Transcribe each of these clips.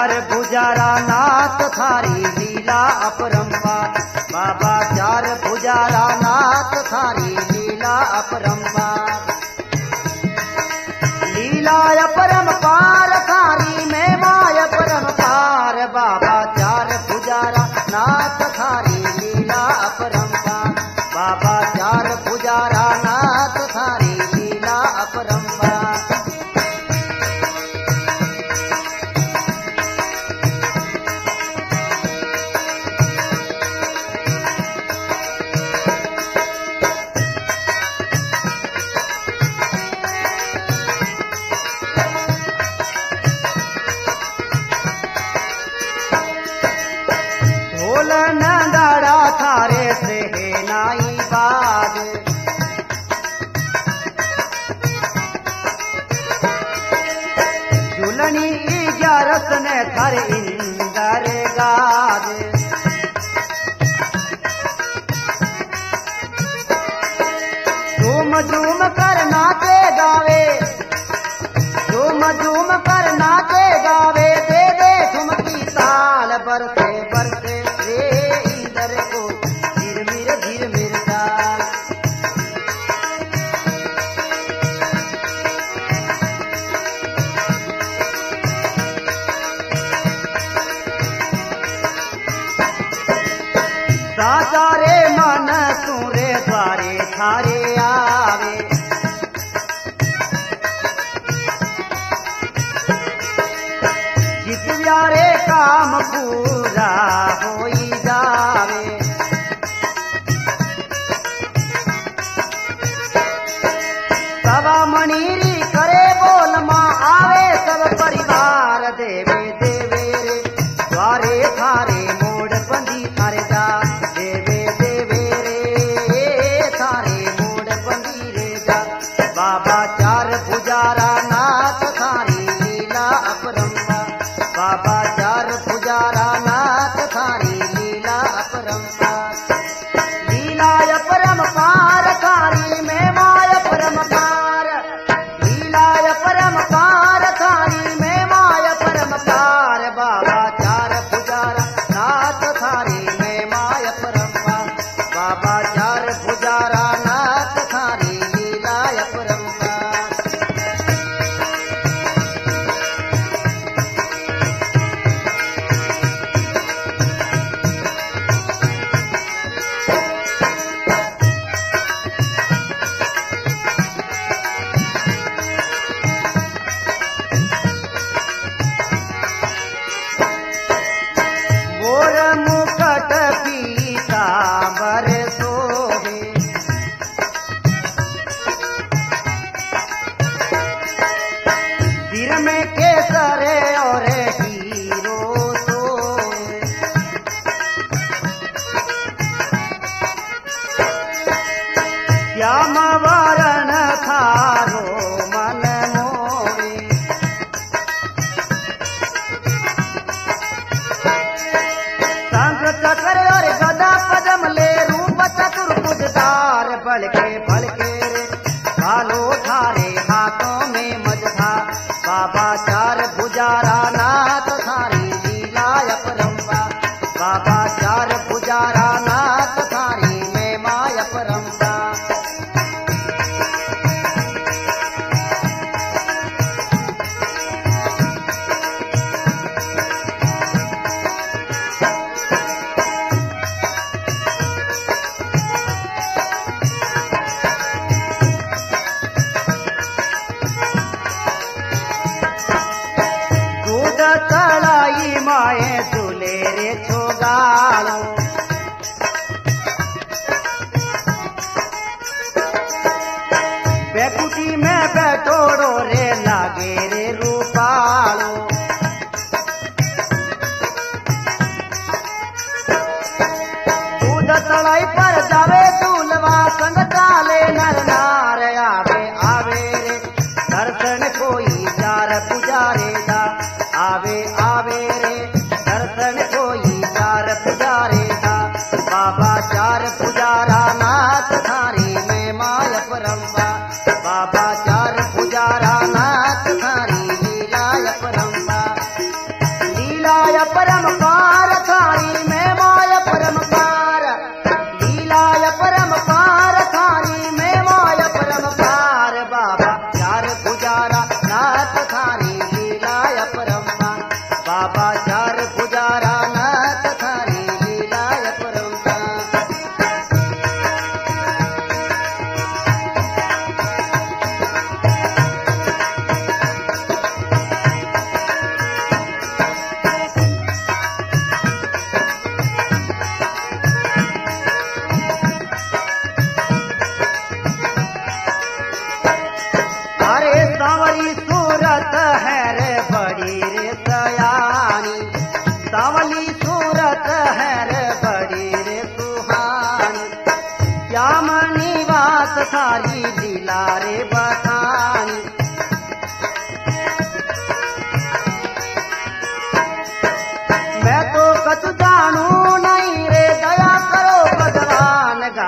चार भुजारा नाथ थारी लीला अपरंपार। बाबा चार भुजारा नाथ थारी लीला अपरंपार। लीला अपरंपार थारी में माय परंपार। बाबा चार भुजारा नाथ थारी लीला अपरंपार। बाबा चार भुजारा नाथ थारी लीला अपरंपार। नंदाड़ा थारे से नाई बाज। झुलनी इजारत ने थर इंदर गाज। झूम झूम कर नाचे गावे। झूम झूम कर नाचे गावे। दे दे ठुमकी ताल बरसे बरसे साचारे मन सूरे द्वारे थारे आवे। जिस प्यारे काम पूरा होई जावे। सवा मनीरी करे बोल माँ आवे सब परिवार। देवे देवे रे द्वारे थारे मोड़ बंदी थारे जा। देवे देवे रे थारे मोड़ बंदी रे जा। बाबा चार भुजारा नाथ थारी लीला अपरंपार। बाबा चार भुजारा नाथ थारी लीला अपरंपार। लीला अपरंपार थारी में माय परंपार। लीला अपरंपार थारी में माय परंपार। बाबा चार भुजा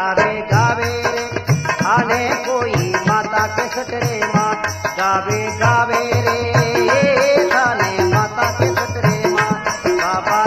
गावे गावे रे थाने कोई माता के सटरे माँ गावे गावे रे थाने माता के सटरे माँ बाबा